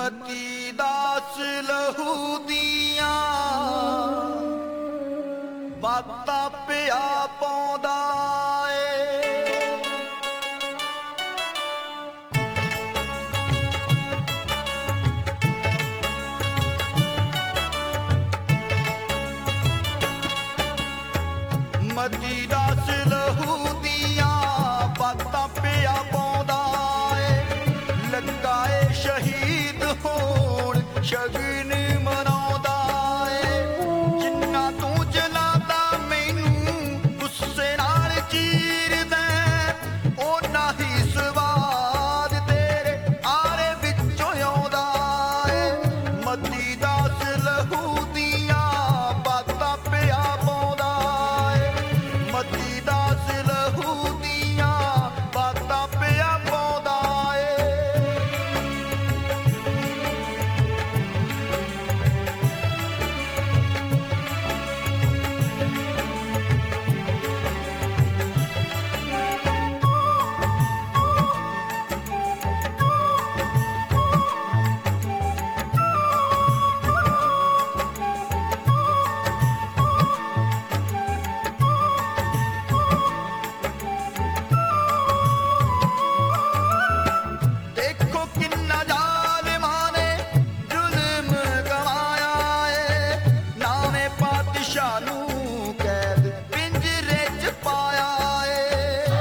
ਮਤੀ ਦਾਸ ਲਹੂ ਦੀਆਂ ਬਾਤਾਂ ਪਿਆ ਪਾਉਂਦਾ ਏ। ਮਤੀ ਦਾਸ ਲਹੂ ਦੀਆਂ ਬਾਤਾਂ ਪਿਆ ਪਾਉਂਦਾ ਏ। ਲੱਗਾ ਏ ਸ਼ਹੀਦ ਹੋਣ ਸ਼ਗਨ ਮਨਾਉਂਦਾ ਏ। ਜਿੰਨਾ ਤੂੰ ਜਲਾਦਾ ਮੈਨੂੰ ਗੁੱਸੇ ਨਾਲ ਚੀਰਦਾ ਓਨਾ ਹੀ ਸਵਾਦ ਤੇਰੇ ਆਰੇ ਵਿੱਚੋਂ ਆਉਂਦਾ ਏ। ਮਤੀ ਦਾਸ ਲਹੂ ਦੀਆਂ ਬਾਤਾਂ ਪਿਆ ਪਾਉਂਦਾ ਏ। ਮਤੀ ਦਾਸ ਲਹੂ ਦੀਆਂ ਬਾਤਾਂ ਪਿਆ ਪਾਉਂਦਾ ਏ। ਦੇਖੋ ਕਿੰਨਾ ਜ਼ਾਲਿਮਾਂ ਨੇ ਜ਼ੁਲਮ ਕਮਾਇਆ ਏ। ਨਾਵੇਂ ਪਾਤਸ਼ਾਹ ਨੂੰ ਕੈਦ ਪਿੰਜਰੇ 'ਚ ਪਾਇਆ ਏ।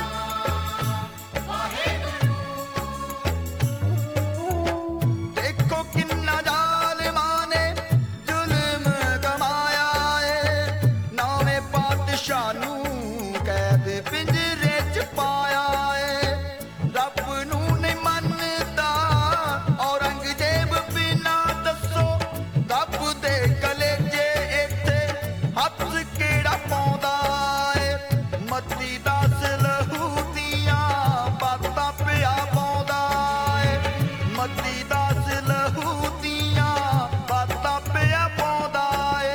ਦੇਖੋ ਕਿੰਨਾ ਜ਼ਾਲਿਮਾਂ ਨੇ ਜ਼ੁਲਮ ਕਮਾਇਆ ਏ। ਨਾਵੇਂ ਪਾਤਸ਼ਾਹ ਨੂੰ ਕੈਦ ਪਿੰਜਰੇ 'ਚ ਪਾਇਆ ਏ। ਰੱਬ ਨੂੰ ਨਹੀਂ ਮੰਨਦਾ ਔਰੰਗਜ਼ੇਬ ਬਿਨਾ ਦੱਸੋ ਰੱਬ ਦੇ ਕਲੇਜੇ ਇੱਥੇ ਹੱਥ ਕਿਹੜਾ ਪਾਉਂਦਾ ਏ। ਮਤੀ ਦਾਸ ਲਹੂ ਦੀਆਂ ਬਾਤਾਂ ਪਿਆ ਪਾਉਂਦਾ ਏ। ਮਤੀ ਦਾਸ ਲਹੂ ਦੀਆਂ ਬਾਤਾਂ ਪਿਆ ਪਾਉਂਦਾ ਏ।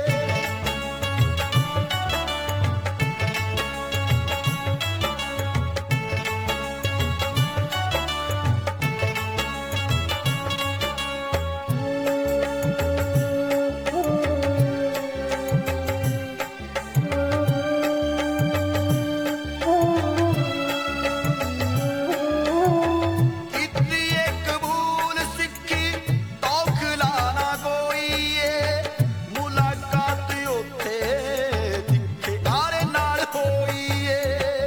ਕੀਤੀ ਏ ਕਬੂਲ ਸਿੱਖੀ ਤੌਖਲਾ ਨਾ ਕੋਈ ਏ। ਮੁਲਾਕਾਤ ਉੱਥੇ ਤਿੱਖੇ ਆਰੇ ਨਾਲ ਹੋਈ ਏ।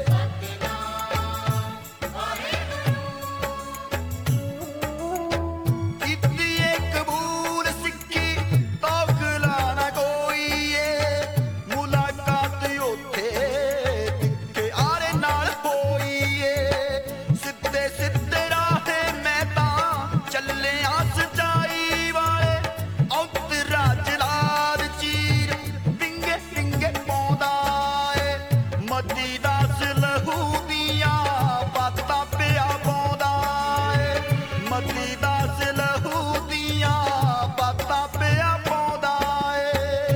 ਕੀਤੀ ਏ ਕਬੂਲ ਸਿੱਖੀ ਤੌਖਲਾ ਨਾ ਕੋਈ ਏ। ਮੁਲਾਕਾਤ ਉੱਥੇ ਤਿੱਖੇ ਆਰੇ ਨਾਲ ਹੋਈ ਏ। ਸਿੱਧੇ ਸਿੱਧੇ ਰਾਹੇ ਮੈਂ ਤਾਂ ਚੱਲਿਆ ਸਚਾਈ ਵਾਲੇ ਔਤਰਾ ਜਲਾਦ ਚੀਰ ਵਿੰਗੇ ਵਿੰਗੇ ਪਾਉਂਦਾ ਏ। ਮਤੀ ਦਾਸ ਲਹੂ ਦੀਆਂ ਬਾਤਾਂ ਪਿਆ ਪਾਉਂਦਾ ਏ। ਮਤੀ ਦਾਸ ਲਹੂ ਦੀਆਂ ਬਾਤਾਂ ਪਿਆ ਪਾਉਂਦਾ ਏ।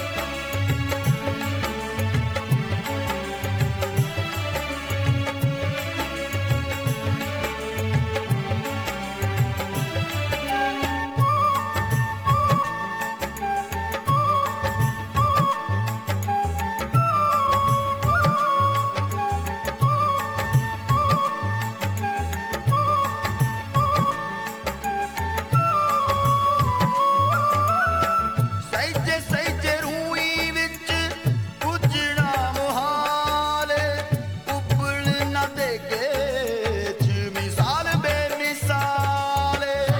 ਸਹਿਜੇ ਸਹਿਜੇ ਰੂਈ ਵਿੱਚ ਪੁੱਜਣਾ ਮੁਹਾਲ ਉੱਬਲ ਨਾ ਦੇਗੇ ਚ ਮਿਸਾਲ ਬੇਮਿਸਾਲ।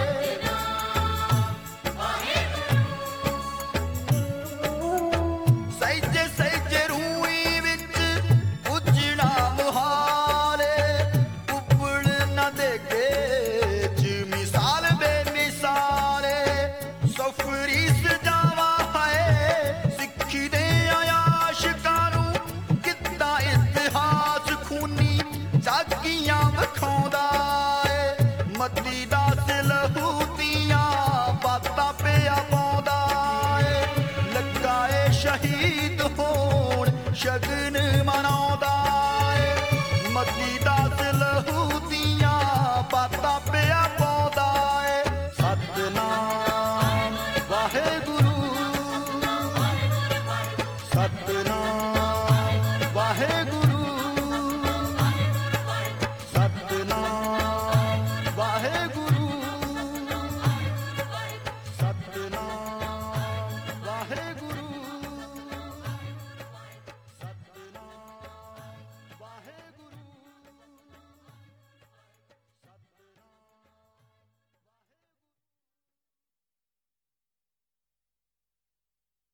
ਸਹਿਜੇ ਸਹਿਜੇ ਰੂਈ ਵਿੱਚ ਪੁੱਜਣਾ ਮੁਹਾਲ ਉੱਬਲ ਨਾ ਦੇਗੇ ਚ ਮਿਸਾਲ ਬੇਮਿਸਾਲ। ਸਫਰੀ ਸਜਾਵਾ ਹੈ ਸਿੱਖੀ ਦੇ ਆਸ਼ਿਕਾਂ ਨੂੰ ਕਿੱਦਾਂ ਇਤਿਹਾਸ ਖੂਨੀ ਜਾਗੀਆਂ ਵਿਖਾਉਂਦਾ ਏ। ਮਤੀ ਦਾਸ ਲਹੂ ਦੀਆਂ ਬਾਤਾਂ ਪਿਆ ਪਾਉਂਦਾ ਏ। ਲੱਗਾ ਏ ਸ਼ਹੀਦ ਹੋਣ ਸ਼ਗਨ ਮਨਾਉਂਦਾ ਏ। ਮਤੀ